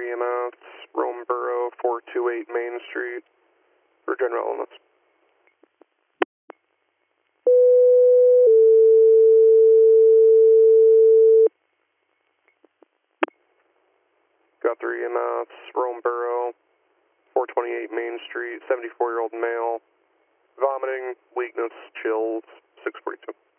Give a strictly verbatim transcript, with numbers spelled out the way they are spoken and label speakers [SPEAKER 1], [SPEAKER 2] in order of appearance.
[SPEAKER 1] three E M S, Rome Borough, four two eight Main Street, for general illness. Got three E M S, Rome Borough, four twenty-eight Main Street, seventy-four-year-old male, vomiting, weakness, chills, six forty-two.